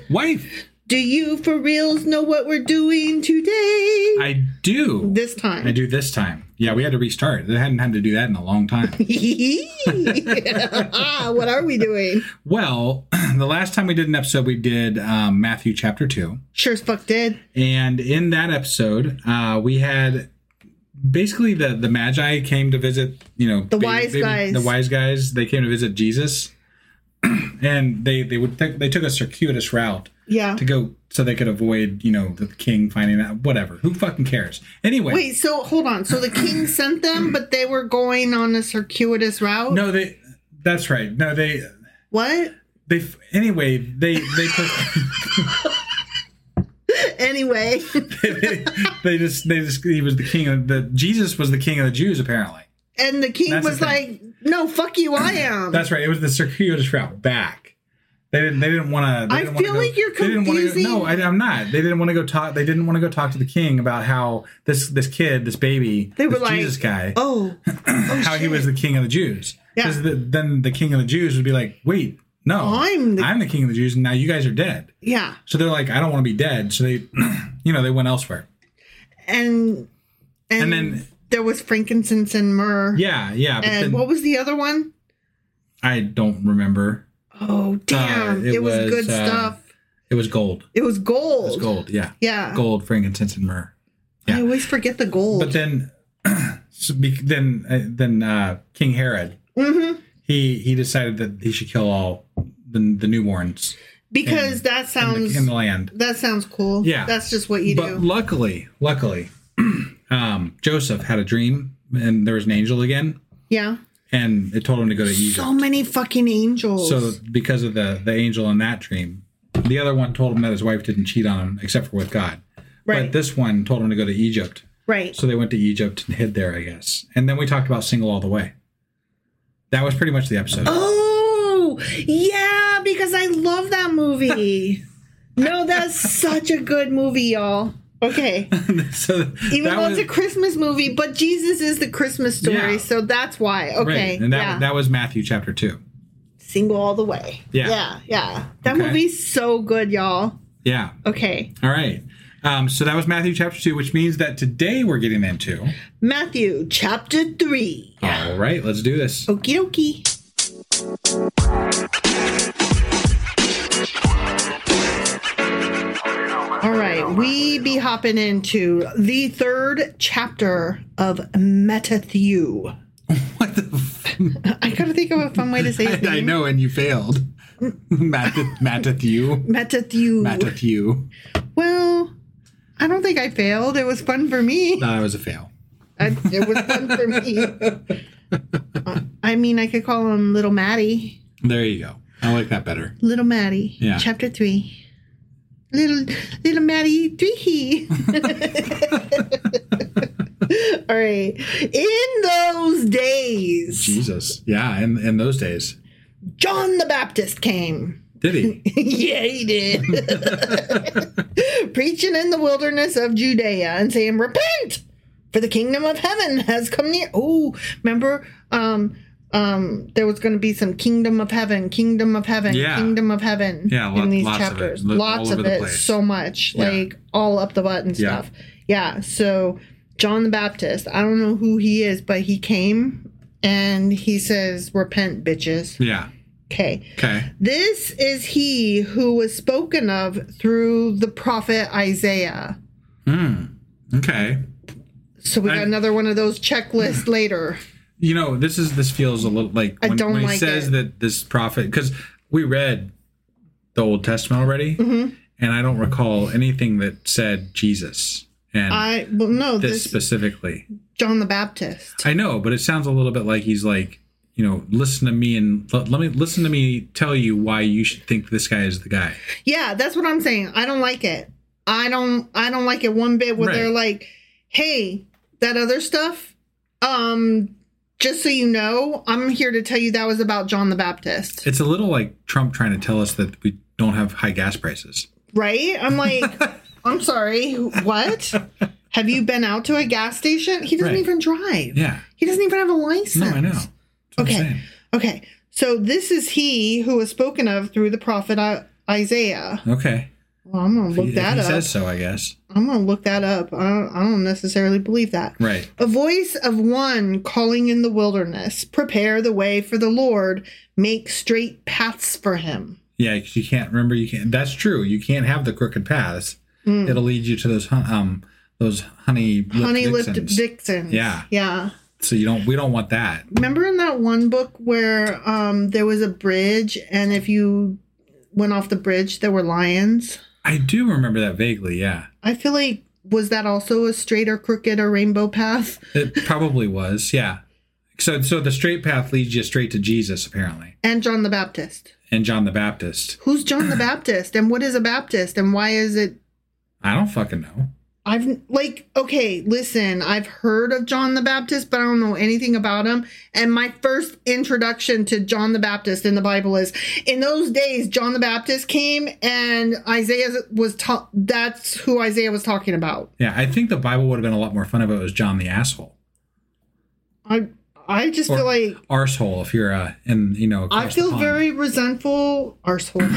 Wife. Do you for reals know what we're doing today? I do. This time. I do this time. Yeah, we had to restart. I hadn't had to do that in a long time. What are we doing? Well, the last time we did an episode, we did Matthew chapter 2. Sure as fuck did. And in that episode, we had basically the Magi came to visit, the wise guys. The wise guys, they came to visit Jesus. And they took a circuitous route. Yeah. To go so they could avoid, the king finding out. Whatever. Who fucking cares? Anyway. Wait, so hold on. So the king sent them, but they were going on a circuitous route? No, that's right. No, What? Anyway, they put. Anyway. they just he was the king Jesus was the king of the Jews, apparently. And the king was like, no, fuck you, I am. That's right. It was the circuitous route back. They didn't want to. I feel like you're confusing. No, I'm not. They didn't want to go talk. They didn't want to go talk to the king about how this kid, this baby, this Jesus guy, how he was the king of the Jews. Because then the king of the Jews would be like, wait, no, I'm the king of the Jews, and now you guys are dead. Yeah. So they're like, I don't want to be dead. So they, they went elsewhere. And then there was frankincense and myrrh. Yeah. And what was the other one? I don't remember. Oh, damn. It was good stuff. It was gold. It was gold. It was gold, yeah. Yeah. Gold, frankincense, and myrrh. Yeah. I always forget the gold. But then King Herod, he decided that he should kill all the newborns. Because that sounds... In the land. That sounds cool. Yeah. That's just what you do. But luckily, Joseph had a dream, and there was an angel again. Yeah. And it told him to go to Egypt. So many fucking angels. So because of the angel in that dream, the other one told him that his wife didn't cheat on him, except for with God. Right. But this one told him to go to Egypt. Right. So they went to Egypt and hid there, I guess. And then we talked about Single All the Way. That was pretty much the episode. Oh, yeah, because I love that movie. No, that's such a good movie, y'all. Okay. Even though it's a Christmas movie, but Jesus is the Christmas story, so that's why. Okay. Right. And that was Matthew chapter 2. Single all the way. Yeah. Yeah. That movie's so good, y'all. Yeah. Okay. All right. So that was Matthew chapter 2, which means that today we're getting into Matthew chapter 3. All right. Let's do this. Okie dokie. All right, we be hopping into the 3rd chapter of Matthew. What the? I gotta think of a fun way to say his name. I know, and you failed. Matthew. Well, I don't think I failed. It was fun for me. No, it was a fail. It was fun for me. I mean, I could call him Little Maddie. There you go. I like that better. Little Maddie. Yeah. Chapter 3. Little Maddie 3. All right. In those days. Jesus. Yeah, in those days. John the Baptist came. Did he? Yeah, he did. Preaching in the wilderness of Judea and saying, repent, for the kingdom of heaven has come near. Oh, remember, there was going to be some kingdom of heaven, Yeah. kingdom of heaven in these chapters. Lots of it, so much, like all up the butt and stuff. Yeah, so John the Baptist, I don't know who he is, but he came and he says, repent, bitches. Yeah. Okay. This is he who was spoken of through the prophet Isaiah. Okay. So we got another one of those checklists later. This feels a little like when he says that this prophet, because we read the Old Testament already, and I don't recall anything that said Jesus. And this specifically. John the Baptist. I know, but it sounds a little bit like he's like, listen to me and listen to me tell you why you should think this guy is the guy. Yeah, that's what I'm saying. I don't like it. I don't like it one bit where they're like, hey, that other stuff, just so you know, I'm here to tell you that was about John the Baptist. It's a little like Trump trying to tell us that we don't have high gas prices. Right? I'm like, I'm sorry, what? Have you been out to a gas station? He doesn't even drive. Yeah. He doesn't even have a license. No, I know. Okay. So this is he who was spoken of through the prophet Isaiah. Okay. Well, I'm going to look that up. He says so, I guess. I'm going to look that up. I don't necessarily believe that. Right. A voice of one calling in the wilderness, prepare the way for the Lord, make straight paths for him. Yeah, you can't, remember, that's true. You can't have the crooked paths. It'll lead you to those honey-lipped vixens. Yeah. Yeah. So we don't want that. Remember in that one book where there was a bridge, and if you went off the bridge, there were lions? I do remember that vaguely, yeah. I feel like, was that also a straight or crooked or rainbow path? It probably was, yeah. So the straight path leads you straight to Jesus, apparently. And John the Baptist. Who's John the Baptist? And what is a Baptist? And why is it? I don't fucking know. Okay, listen, I've heard of John the Baptist, but I don't know anything about him. And my first introduction to John the Baptist in the Bible is, in those days, John the Baptist came and that's who Isaiah was talking about. Yeah, I think the Bible would have been a lot more fun if it was John the Asshole. I just feel like arsehole if you're I feel very resentful. Arsehole.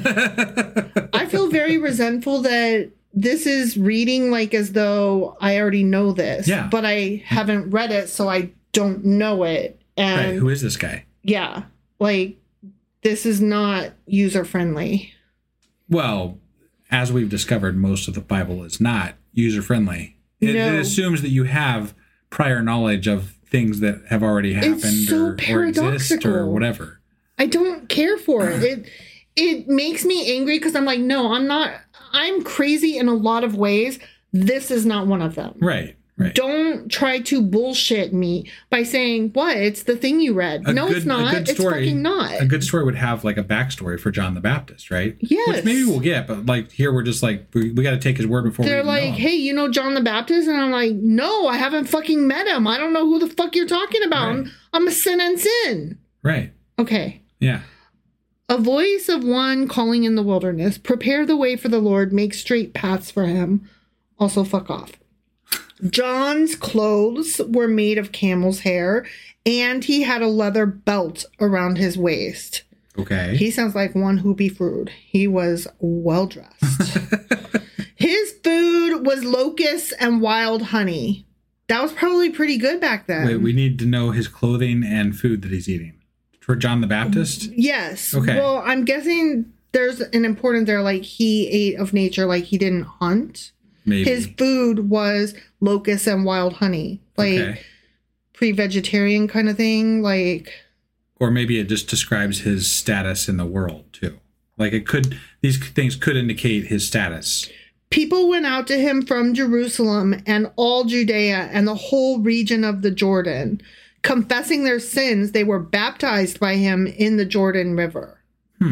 I feel very resentful that this is reading like as though I already know this. Yeah. But I haven't read it, so I don't know it. And right, who is this guy? Yeah. Like, this is not user friendly. Well, as we've discovered, most of the Bible is not user friendly. It assumes that you have prior knowledge of things that have already happened or exist or whatever. I don't care for it. It makes me angry because I'm like, no, I'm not. I'm crazy in a lot of ways. This is not one of them. Right. Don't try to bullshit me by saying, what? It's the thing you read. It's not. It's fucking not. A good story would have like a backstory for John the Baptist, right? Yes. Which maybe we'll get, but like here we're just like, we got to take his word before they're like, hey, you know John the Baptist? And I'm like, no, I haven't fucking met him. I don't know who the fuck you're talking about. Right. I'm a sin. Right. Okay. Yeah. A voice of one calling in the wilderness, prepare the way for the Lord, make straight paths for him. Also, fuck off. John's clothes were made of camel's hair, and he had a leather belt around his waist. Okay. He sounds like one who be frued. He was well dressed. His food was locusts and wild honey. That was probably pretty good back then. Wait, we need to know his clothing and food that he's eating. For John the Baptist? Yes. Okay. Well, I'm guessing there's an important there, like he ate of nature, like he didn't hunt. Maybe. His food was locusts and wild honey. Like pre-vegetarian kind of thing. Like, or maybe it just describes his status in the world too. Like these things could indicate his status. People went out to him from Jerusalem and all Judea and the whole region of the Jordan. Confessing their sins, they were baptized by him in the Jordan River.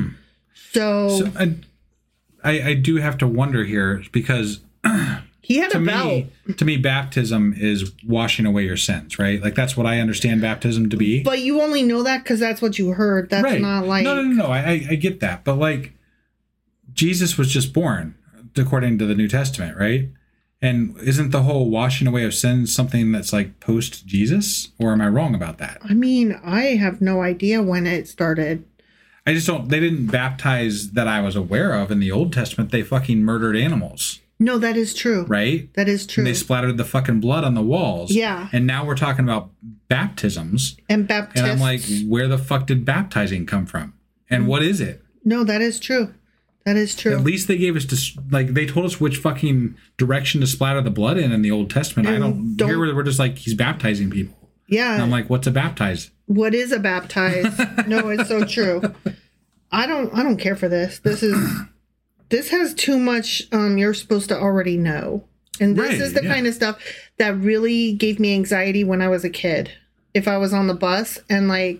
So I do have to wonder here because he had a belt. To me, baptism is washing away your sins, right? Like that's what I understand baptism to be. But you only know that because that's what you heard. That's right. Not like no. I get that, but like Jesus was just born according to the New Testament, right? And isn't the whole washing away of sins something that's like post Jesus? Or am I wrong about that? I mean, I have no idea when it started. I just don't, they didn't baptize that I was aware of in the Old Testament. They fucking murdered animals. No, that is true. Right? That is true. And they splattered the fucking blood on the walls. Yeah. And now we're talking about baptisms. And baptisms. And I'm like, where the fuck did baptizing come from? And what is it? No, that is true. That is true. At least they gave us they told us which fucking direction to splatter the blood in the Old Testament. And I don't here we're just like he's baptizing people. Yeah. And I'm like, what's a baptize? What is a baptize? No, it's so true. I don't care for this. This has too much you're supposed to already know. And this is the kind of stuff that really gave me anxiety when I was a kid. If I was on the bus and the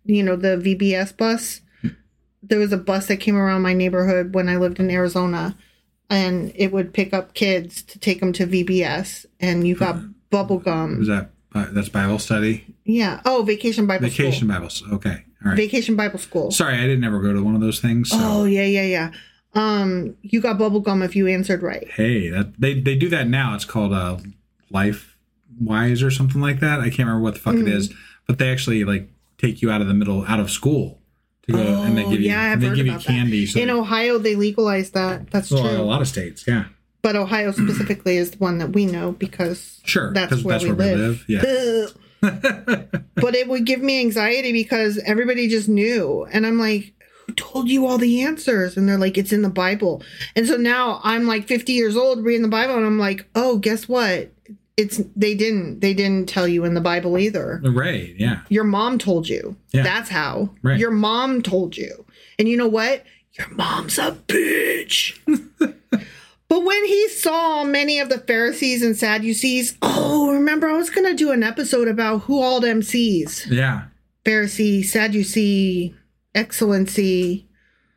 VBS bus, there was a bus that came around my neighborhood when I lived in Arizona, and it would pick up kids to take them to VBS, and you got bubble gum. Is that's Bible study? Yeah. Oh, Vacation Bible School. Vacation Bible. Okay. All right. Vacation Bible School. Sorry, I didn't ever go to one of those things. So. Oh, yeah. You got bubble gum if you answered right. Hey, they do that now. It's called Life Wise or something like that. I can't remember what the fuck it is, but they actually take you out of school to go, and they give you candy. So in Ohio, they legalized that. That's true. A lot of states, yeah. But Ohio specifically is the one that we know because that's where we live. Yeah. But it would give me anxiety because everybody just knew. And I'm like, who told you all the answers? And they're like, it's in the Bible. And so now I'm like 50 years old reading the Bible, and I'm like, oh, guess what? They didn't tell you in the Bible either. Right, yeah. Your mom told you. Yeah. That's how. Right. Your mom told you. And you know what? Your mom's a bitch. But when he saw many of the Pharisees and Sadducees, remember, I was going to do an episode about who all them sees. Yeah. Pharisee, Sadducee, Excellency,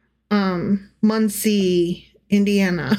Muncie, Indiana.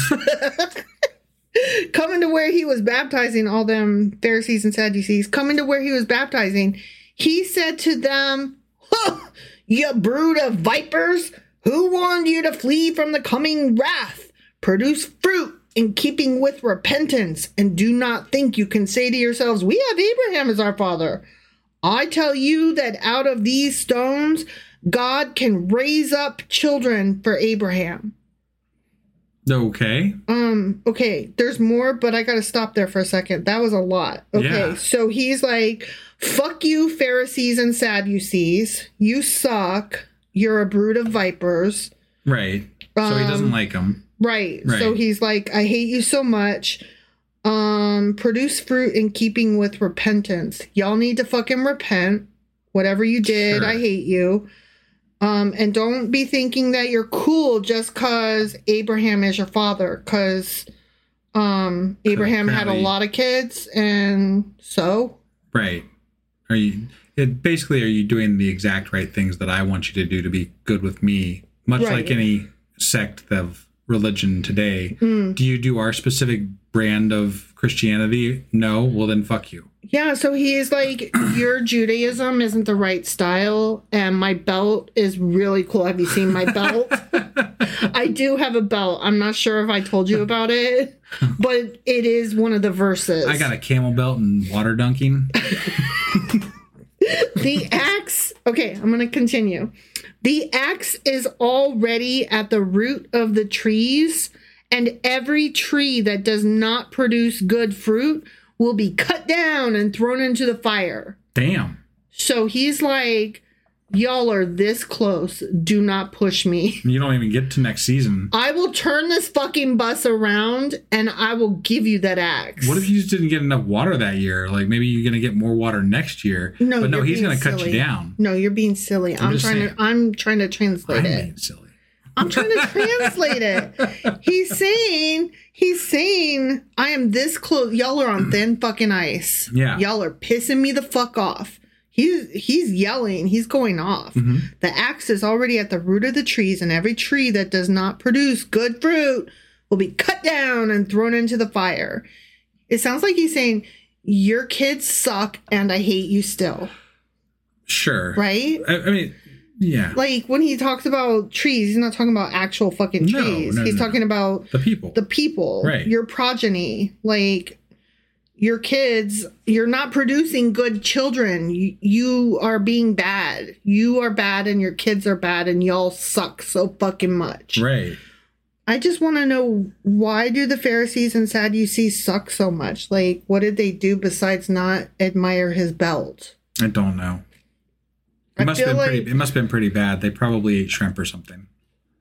Coming to where he was baptizing, all them Pharisees and Sadducees, coming to where he was baptizing, he said to them, you brood of vipers, who warned you to flee from the coming wrath? Produce fruit in keeping with repentance, and do not think you can say to yourselves, we have Abraham as our father. I tell you that out of these stones, God can raise up children for Abraham. Okay. Okay, there's more, but I gotta stop there for a second. That was a lot. Okay, so he's like, fuck you, Pharisees and Sadducees. You suck. You're a brood of vipers. Right. So he doesn't like them. Right. So he's like, I hate you so much. Produce fruit in keeping with repentance. Y'all need to fucking repent. Whatever you did, I hate you. And don't be thinking that you're cool just because Abraham is your father. Because Abraham had a lot of kids, and so. Right. Are you doing the exact right things that I want you to do to be good with me? Much like any sect of religion today. Do you do our specific brand of Christianity? No? Well, then fuck you. Yeah, so he's like, your Judaism isn't the right style, and my belt is really cool. Have you seen my belt? I do have a belt. I'm not sure if I told you about it, but it is one of the verses. I got a camel belt and water dunking. The axe. Okay, I'm going to continue. The axe is already at the root of the trees, and every tree that does not produce good fruit will be cut down and thrown into the fire. Damn. So he's like, y'all are this close. Do not push me. You don't even get to next season. I will turn this fucking bus around and I will give you that axe. What if you just didn't get enough water that year? Like maybe you're going to get more water next year. No, but no, he's going to cut you down. No, you're being silly. I'm trying to translate it. I'm being silly. I'm trying to translate it. He's saying, I am this close. Y'all are on thin fucking ice. Yeah. Y'all are pissing me the fuck off. He's yelling. He's going off. Mm-hmm. The axe is already at the root of the trees, and every tree that does not produce good fruit will be cut down and thrown into the fire. It sounds like he's saying, your kids suck and I hate you still. Sure. Right? I mean... Yeah. Like, when he talks about trees, he's not talking about actual fucking trees. He's talking about... The people. The people. Right. Your progeny. Like, your kids, you're not producing good children. You are being bad. You are bad and your kids are bad and y'all suck so fucking much. Right. I just want to know, why do the Pharisees and Sadducees suck so much? Like, what did they do besides not admire his belt? I don't know. It must have been pretty bad. They probably ate shrimp or something.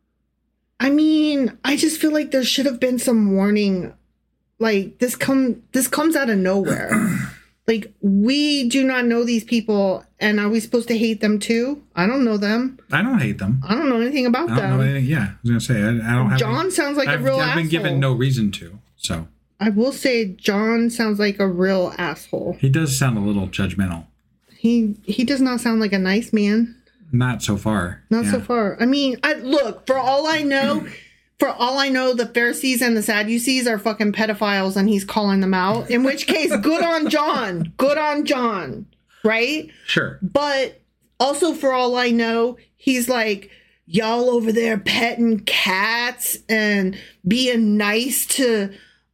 I mean, I just feel like there should have been some warning. Like, this comes out of nowhere. Like, we do not know these people, and are we supposed to hate them too? I don't know them. I don't hate them. I don't know anything about them. I don't know anything. Yeah, I was gonna say I don't have. John sounds like a real asshole. I've been given no reason to. So I will say, John sounds like a real asshole. He does sound a little judgmental. He does not sound like a nice man. Not so far. Not so far. I mean, look, for all I know, the Pharisees and the Sadducees are fucking pedophiles and he's calling them out. In which case, good on John. Good on John. Right? Sure. But also, for all I know, he's like, y'all over there petting cats and being nice to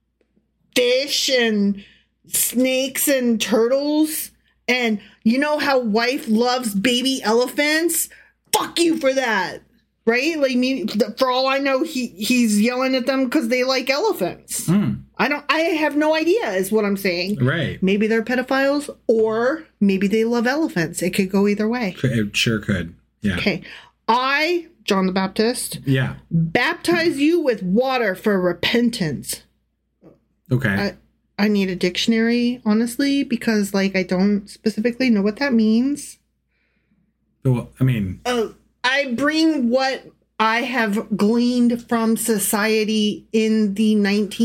fish and snakes and turtles. And you know how wife loves baby elephants? fuck you for that. Right? Like, for all I know, he's yelling at them because they like elephants. I have no idea is what I'm saying. Right. Maybe they're pedophiles or maybe they love elephants. It could go either way. It sure could. Yeah. Okay. I, John the Baptist, yeah, baptize you with water for repentance. Okay. I need a dictionary, honestly, because, like, I don't specifically know what that means. Well, I mean... I bring what I have gleaned from society in the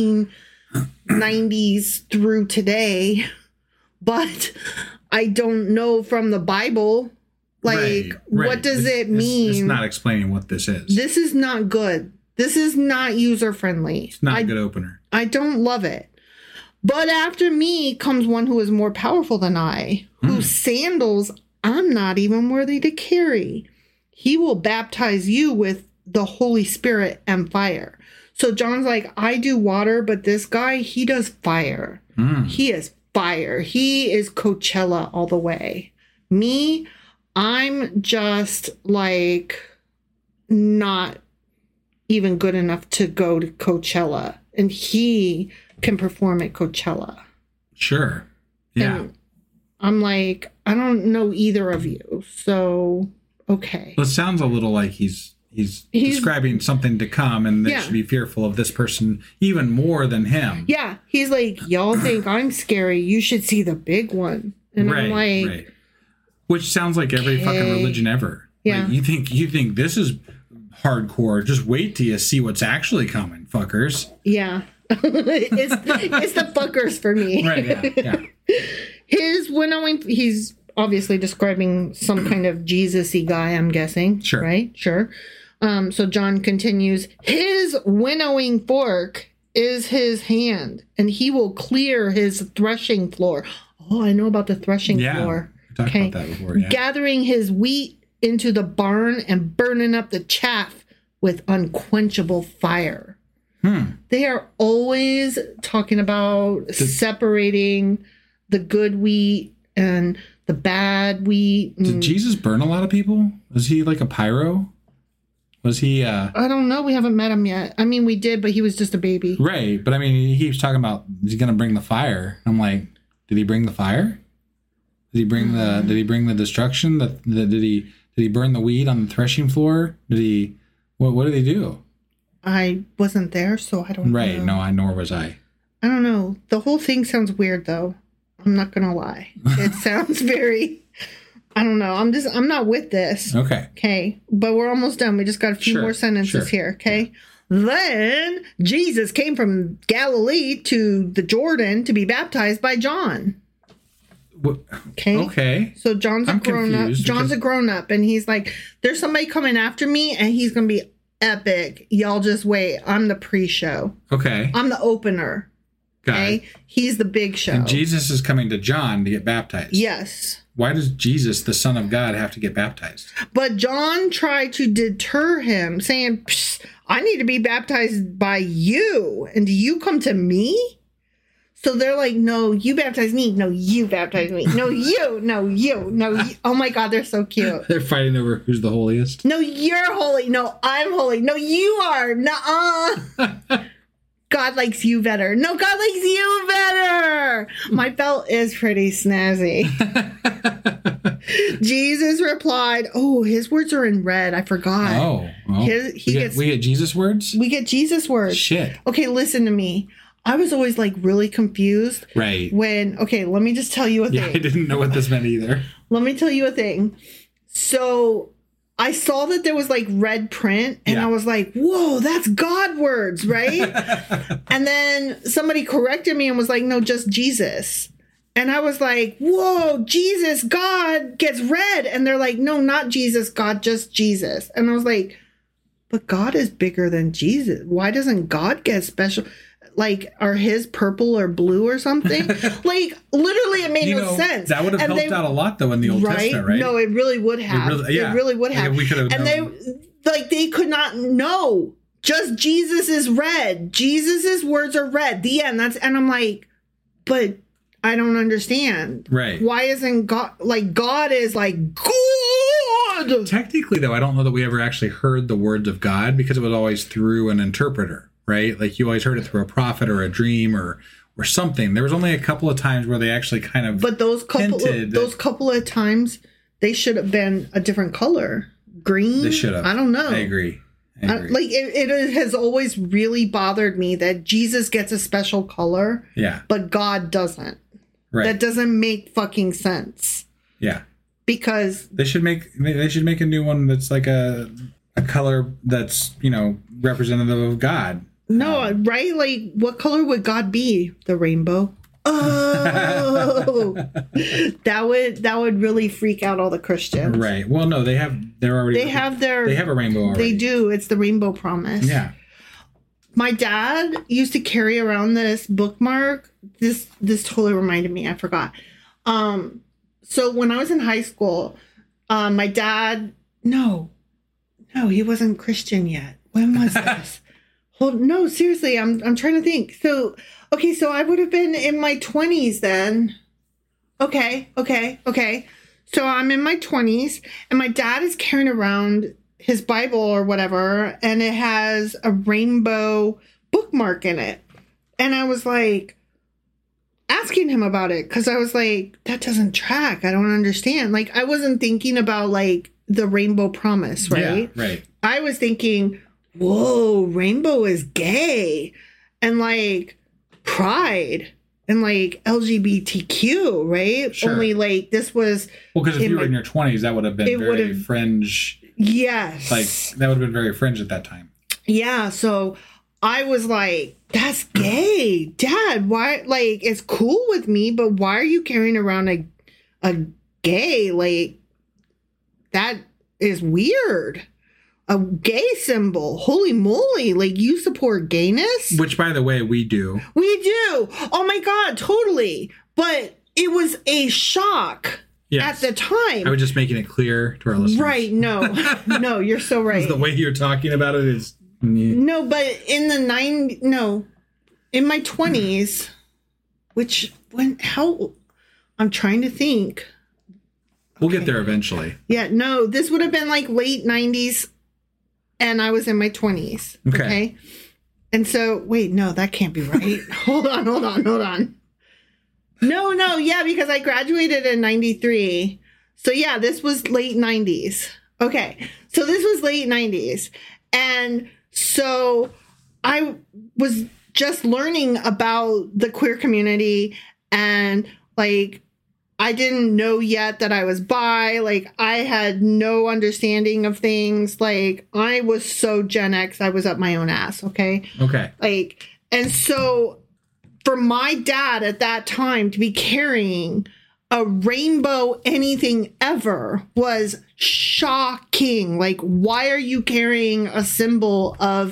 1990s through today, but I don't know from the Bible. Like, right. What does it mean? It's not explaining what this is. This is not good. This is not user-friendly. It's not a good opener. I don't love it. But after me comes one who is more powerful than I, whose sandals I'm not even worthy to carry. He will baptize you with the Holy Spirit and fire. So John's like, I do water, but this guy, he does fire. He is fire. He is Coachella all the way. Me, I'm just like not even good enough to go to Coachella. And he can perform at Coachella. Sure. Yeah. And I'm like, I don't know either of you. So... okay. Well, it sounds a little like he's describing something to come and they should be fearful of this person even more than him. Yeah. He's like, y'all think I'm scary. You should see the big one. And I'm like... right. Which sounds like every fucking religion ever. Yeah. Like, you think this is hardcore. Just wait till you see what's actually coming, fuckers. Yeah. it's the fuckers for me. Right, yeah. His winnowing... he's... obviously describing some kind of Jesus-y guy, I'm guessing. Sure. Right? Sure. So John continues, his winnowing fork is his hand, and he will clear his threshing floor. Oh, I know about the threshing floor. We talked about that before, yeah. Gathering his wheat into the barn and burning up the chaff with unquenchable fire. They are always talking about separating the good wheat and the bad wheat. Did Jesus burn a lot of people? Was he like a pyro? Was he... I don't know. We haven't met him yet. I mean, we did, but he was just a baby. Right. But I mean, he keeps talking about he's going to bring the fire. I'm like, did he bring the fire? Did he bring the destruction? Did he burn the wheat on the threshing floor? What did he do? I wasn't there, so I don't know. Right. No, nor was I. I don't know. The whole thing sounds weird, though. I'm not going to lie. It sounds very, I don't know. I'm not with this. Okay. But we're almost done. We just got a few more sentences here. Okay. Yeah. Then Jesus came from Galilee to the Jordan to be baptized by John. Okay. So John's a grown up. John's a grown up, and he's like, there's somebody coming after me, and he's going to be epic. Y'all just wait. I'm the pre-show. Okay. I'm the opener. Okay, he's the big show. And Jesus is coming to John to get baptized. Yes. Why does Jesus, the Son of God, have to get baptized? But John tried to deter him, saying, I need to be baptized by you. And do you come to me? So they're like, no, you baptize me. No, you baptize me. No, you. No, you. No, you. Oh my God, they're so cute. They're fighting over who's the holiest. No, you're holy. No, I'm holy. No, you are. Nuh-uh. God likes you better. No, God likes you better. My belt is pretty snazzy. Jesus replied, oh, his words are in red. I forgot. Oh. Well, we get Jesus words? We get Jesus words. Shit. Okay, listen to me. I was always like really confused. Right. Okay, let me just tell you a thing. Yeah, I didn't know what this meant either. Let me tell you a thing. So... I saw that there was like red print and I was like, whoa, that's God words, right? And then somebody corrected me and was like, no, just Jesus. And I was like, whoa, Jesus, God gets red. And they're like, no, not Jesus, God, just Jesus. And I was like, but God is bigger than Jesus. Why doesn't God get special? Like, are his purple or blue or something? Like, literally, it made no sense. That would have helped out a lot, though, in the Old Testament, right? No, it really would have. It really would have. We could have known. They could not know. Just Jesus is red. Jesus's words are red. The end. And I'm like, but I don't understand. Right. Why isn't God, like, God is like, good. God. Technically, though, I don't know that we ever actually heard the words of God because it was always through an interpreter, right? Like you always heard it through a prophet or a dream or something. There was only a couple of times where they actually kind of But those couple of times, they should have been a different color. Green? They should have. I don't know. I agree. Like it has always really bothered me that Jesus gets a special color, but God doesn't. Right. That doesn't make fucking sense. Yeah. Because they should make a new one that's like a color that's, representative of God. No, right? Like what color would God be? The rainbow. Oh, that would really freak out all the Christians. Right. Well, no, they have a rainbow already. They do. It's the rainbow promise. Yeah. My dad used to carry around this bookmark. This totally reminded me. I forgot. So when I was in high school, my dad, no, he wasn't Christian yet. When was this? No, seriously, I'm trying to think. So I would have been in my 20s then. Okay. So I'm in my 20s, and my dad is carrying around his Bible or whatever, and it has a rainbow bookmark in it. And I was like, asking him about it, because I was like, that doesn't track. I don't understand. Like, I wasn't thinking about, like, the rainbow promise, right? Yeah, right. I was thinking, whoa, rainbow is gay. And, like, pride. And, like, LGBTQ, right? Sure. Only, like, this was... Well, because if you were in your 20s, that would have been very fringe. Yes. Like, that would have been very fringe at that time. Yeah, so I was like, that's gay. Dad, why? Like, it's cool with me, but why are you carrying around a gay? Like, that is weird. A gay symbol. Holy moly. Like, you support gayness? Which, by the way, we do. We do. Oh, my God. Totally. But it was a shock. Yes. At the time. I was just making it clear to our listeners. Right. No. No, you're so right. The way you're talking about it is... No, but in the in my 20s, I'm trying to think. We'll get there eventually. Yeah, no, this would have been like late 90s, and I was in my 20s. Okay. And so, wait, no, that can't be right. Hold on. No, yeah, because I graduated in 93. So yeah, this was late 90s. Okay. So this was late 90s. And so I was just learning about the queer community, and like, I didn't know yet that I was bi. Like, I had no understanding of things. Like, I was so Gen X, I was up my own ass. Okay. Like, and so for my dad at that time to be carrying a rainbow anything ever was shocking. Like, why are you carrying a symbol of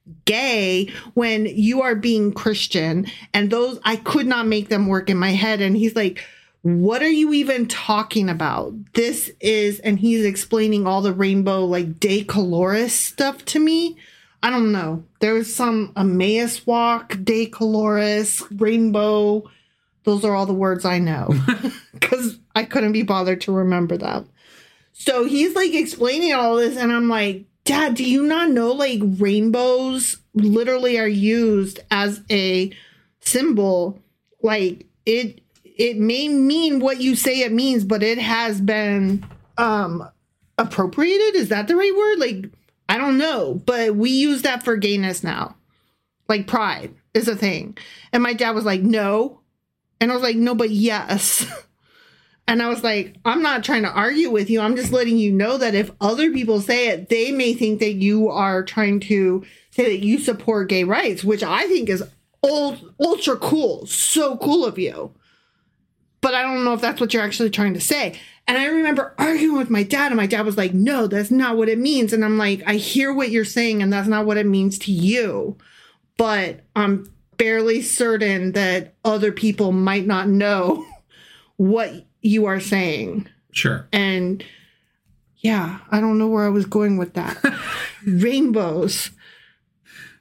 gay when you are being Christian? And those, I could not make them work in my head. And he's like, what are you even talking about? This is, and he's explaining all the rainbow, like, De Colores stuff to me. I don't know. There was some Emmaus walk, De Colores, rainbow. Those are all the words I know because I couldn't be bothered to remember them. So he's like explaining all this, and I'm like, Dad, do you not know, like, rainbows literally are used as a symbol? Like, it may mean what you say it means, but it has been appropriated. Is that the right word? Like, I don't know, but we use that for gayness now. Like, pride is a thing. And my dad was like, no. And I was like, no, but yes. And I was like, I'm not trying to argue with you. I'm just letting you know that if other people say it, they may think that you are trying to say that you support gay rights, which I think is ultra cool. So cool of you. But I don't know if that's what you're actually trying to say. And I remember arguing with my dad, and my dad was like, no, that's not what it means. And I'm like, I hear what you're saying, and that's not what it means to you. But I'm fairly certain that other people might not know what you are saying. Sure. And yeah, I don't know where I was going with that. Rainbows.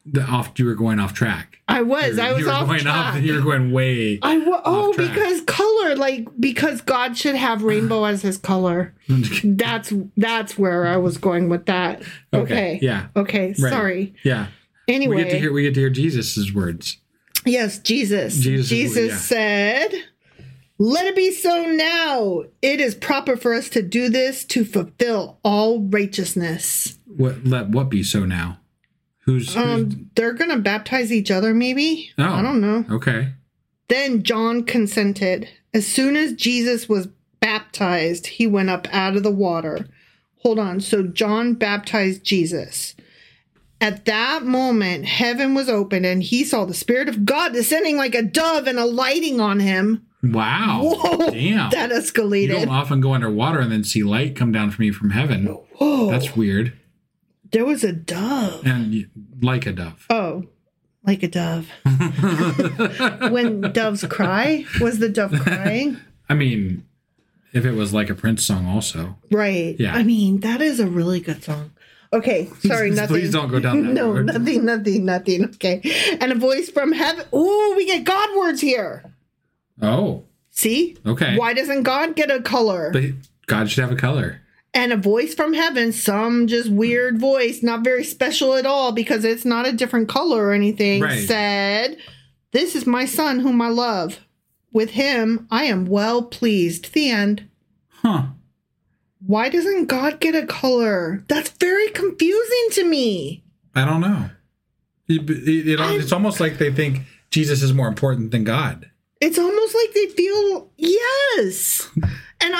You were going off track. I was off track. You were going way. Because color, because God should have rainbow as his color. That's where I was going with that. Okay. Yeah. Okay. Right. Sorry. Yeah. Anyway, we get to hear Jesus's words. Yes, Jesus. Jesus said, "Let it be so now. It is proper for us to do this to fulfill all righteousness." Let what be so now? Who's they're gonna baptize each other, maybe. Oh, I don't know. Okay. Then John consented. As soon as Jesus was baptized, he went up out of the water. Hold on. So John baptized Jesus. At that moment, heaven was opened, and he saw the Spirit of God descending like a dove and alighting on him. Wow. Whoa, damn. That escalated. You don't often go underwater and then see light come down from you from heaven. Whoa. That's weird. There was a dove. And like a dove. Oh, like a dove. When doves cry? Was the dove crying? I mean, if it was like a Prince song also. Right. Yeah. I mean, that is a really good song. Okay, sorry, nothing. Please don't go down that road. Nothing. Okay. And a voice from heaven. Ooh, we get God words here. Oh. See? Okay. Why doesn't God get a color? But God should have a color. And a voice from heaven, some just weird voice, not very special at all because it's not a different color or anything, right. said, "This is my son whom I love. With him I am well pleased." The end. Huh. Why doesn't God get a color? That's very confusing to me. I don't know. It's almost like they think Jesus is more important than God. It's almost like they feel, yes. And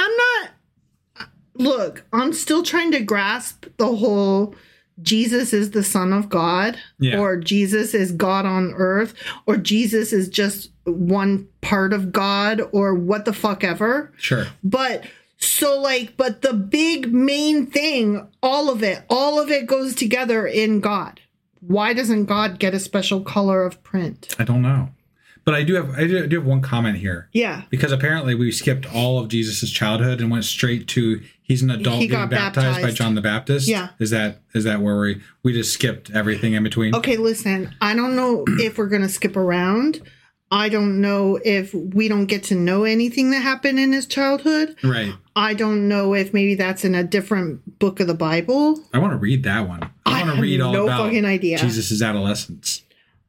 I'm still trying to grasp the whole Jesus is the Son of God, or Jesus is God on earth, or Jesus is just one part of God, or what the fuck ever. Sure. But the big main thing, all of it goes together in God. Why doesn't God get a special color of print? I don't know. But I do have one comment here. Yeah. Because apparently we skipped all of Jesus' childhood and went straight to he's an adult getting baptized by John the Baptist. Yeah. Is that where we just skipped everything in between? Okay, listen. I don't know if we're going to skip around. I don't know if we don't get to know anything that happened in his childhood. Right. I don't know if maybe that's in a different book of the Bible. I want to read that one. I want to read all about fucking idea. Jesus' adolescence.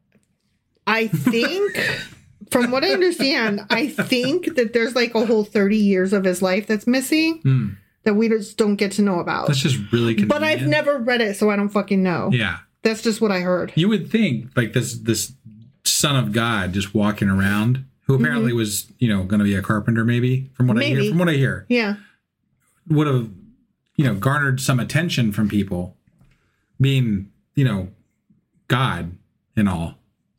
I think, from what I understand, that there's like a whole 30 years of his life that's missing that we just don't get to know about. That's just really convenient. But I've never read it, so I don't fucking know. Yeah. That's just what I heard. You would think, like, this Son of God just walking around, who apparently was, going to be a carpenter maybe, from what I hear. Yeah. Would have, garnered some attention from people being, God and all.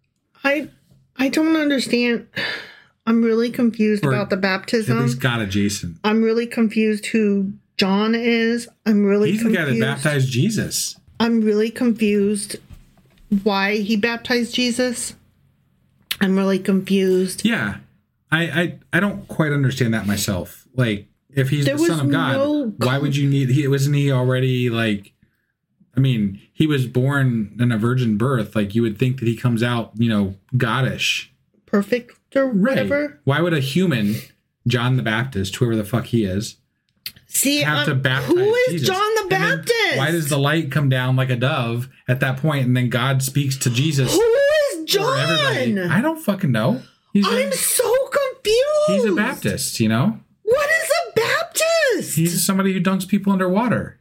I don't understand. I'm really confused about the baptism. At least God adjacent. I'm really confused who John is. He's the guy that baptized Jesus. I'm really confused why he baptized Jesus. I'm really confused. Yeah. I don't quite understand that myself. Like, if he's the Son of God, why would you need... Wasn't he already, like... I mean, he was born in a virgin birth. Like, you would think that he comes out, goddish. Perfect or whatever. Right. Why would a human, John the Baptist, whoever the fuck he is, have to baptize who is Jesus? John the Baptist? Why does the light come down like a dove at that point, and then God speaks to Jesus? Who is John? I don't fucking know. I'm so confused. He's a Baptist, What is a Baptist? He's somebody who dunks people underwater.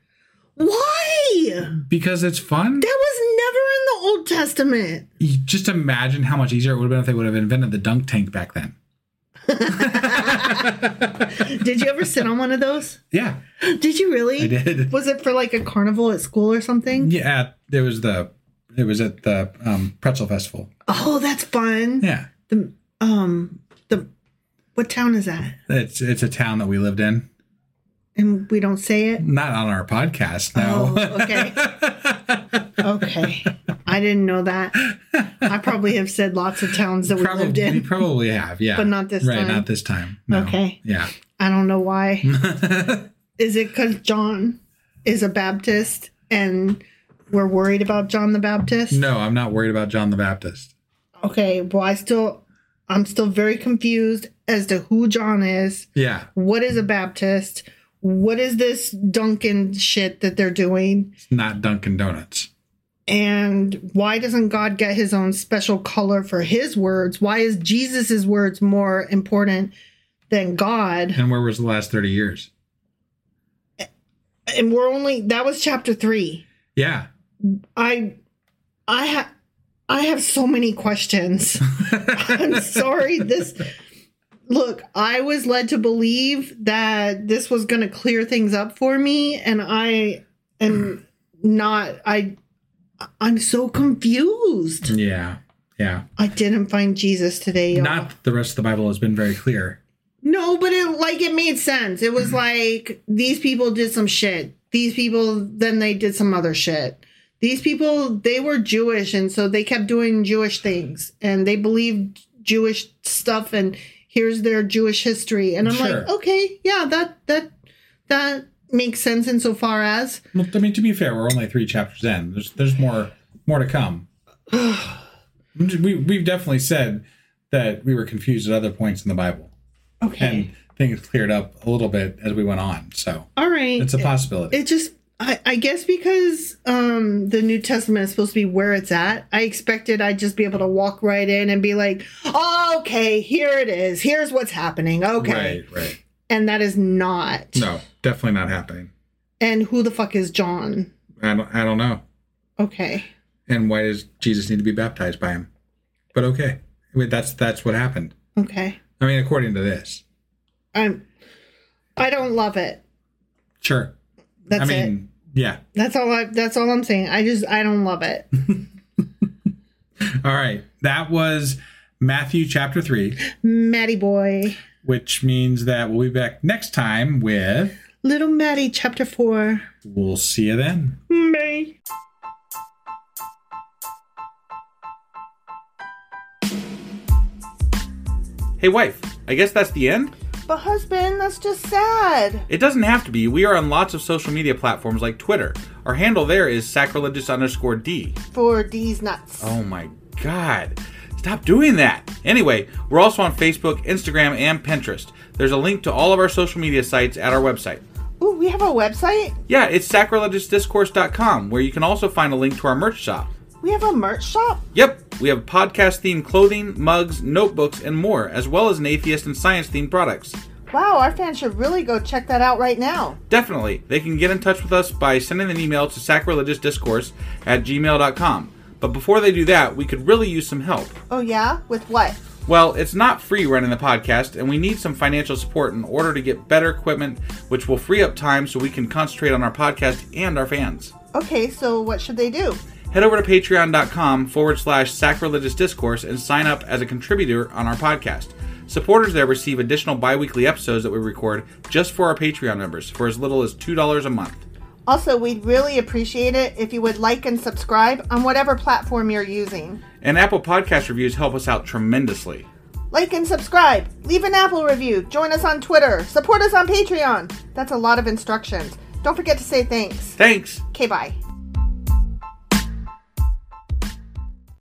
Why? Because it's fun? That was never in the Old Testament. You just imagine how much easier it would have been if they would have invented the dunk tank back then. Did you ever sit on one of those? Yeah. Did you really? I did. Was it for like a carnival at school or something? Yeah, it was at the Pretzel Festival. Oh, that's fun. Yeah. What town is that? It's a town that we lived in. And we don't say it? Not on our podcast, no. Oh, okay. Okay. I didn't know that. I probably have said lots of towns that we lived in. We probably have, yeah. But not this time. Right, not this time. No. Okay. Yeah. I don't know why. Is it because John is a Baptist and we're worried about John the Baptist? No, I'm not worried about John the Baptist. Okay, well, I'm still very confused as to who John is. Yeah. What is a Baptist? What is this Dunkin' shit that they're doing? It's not Dunkin' Donuts. And why doesn't God get his own special color for his words? Why is Jesus' words more important than God? And where was the last 30 years? And that was chapter 3. Yeah. I have so many questions. I'm sorry. Look, I was led to believe that this was going to clear things up for me, and I am not. I'm so confused. Yeah. Yeah. I didn't find Jesus today. Not that the rest of the Bible has been very clear. No, but it made sense. It was like these people did some shit. These people, then they did some other shit. These people, they were Jewish, and so they kept doing Jewish things, and they believed Jewish stuff, and here's their Jewish history. And I'm like, okay, yeah, that makes sense insofar as. Well, I mean, to be fair, we're only 3 chapters in. There's more to come. We've definitely said that we were confused at other points in the Bible. Okay. And things cleared up a little bit as we went on. So, all right, it's a possibility. It just, I guess because the New Testament is supposed to be where it's at, I expected I'd just be able to walk right in and be like, oh, okay, here it is. Here's what's happening. Okay. Right. And that is not. No, definitely not happening. And who the fuck is John? I don't know. Okay. And why does Jesus need to be baptized by him? But okay. I mean, that's what happened. Okay. I mean, according to this. I don't love it. Sure. That's it. Yeah. That's all I'm saying. I don't love it. All right. That was Matthew chapter 3. Matty boy. Which means that we'll be back next time with Little Matty chapter 4. We'll see you then. Bye. Hey, wife, I guess that's the end? But husband, that's just sad. It doesn't have to be. We are on lots of social media platforms like Twitter. Our handle there is sacrilegious_D. For D's nuts. Oh my God. Stop doing that. Anyway, we're also on Facebook, Instagram, and Pinterest. There's a link to all of our social media sites at our website. Ooh, we have a website? Yeah, it's sacrilegiousdiscourse.com, where you can also find a link to our merch shop. We have a merch shop? Yep, we have podcast-themed clothing, mugs, notebooks, and more, as well as an atheist and science-themed products. Wow, our fans should really go check that out right now. Definitely. They can get in touch with us by sending an email to sacrilegiousdiscourse@gmail.com. But before they do that, we could really use some help. Oh yeah? With what? Well, it's not free running the podcast, and we need some financial support in order to get better equipment, which will free up time so we can concentrate on our podcast and our fans. Okay, so what should they do? Head over to patreon.com/sacrilegiousdiscourse and sign up as a contributor on our podcast. Supporters there receive additional bi-weekly episodes that we record just for our Patreon members for as little as $2 a month. Also, we'd really appreciate it if you would like and subscribe on whatever platform you're using. And Apple Podcast reviews help us out tremendously. Like and subscribe. Leave an Apple review. Join us on Twitter. Support us on Patreon. That's a lot of instructions. Don't forget to say thanks. Thanks. Okay, bye.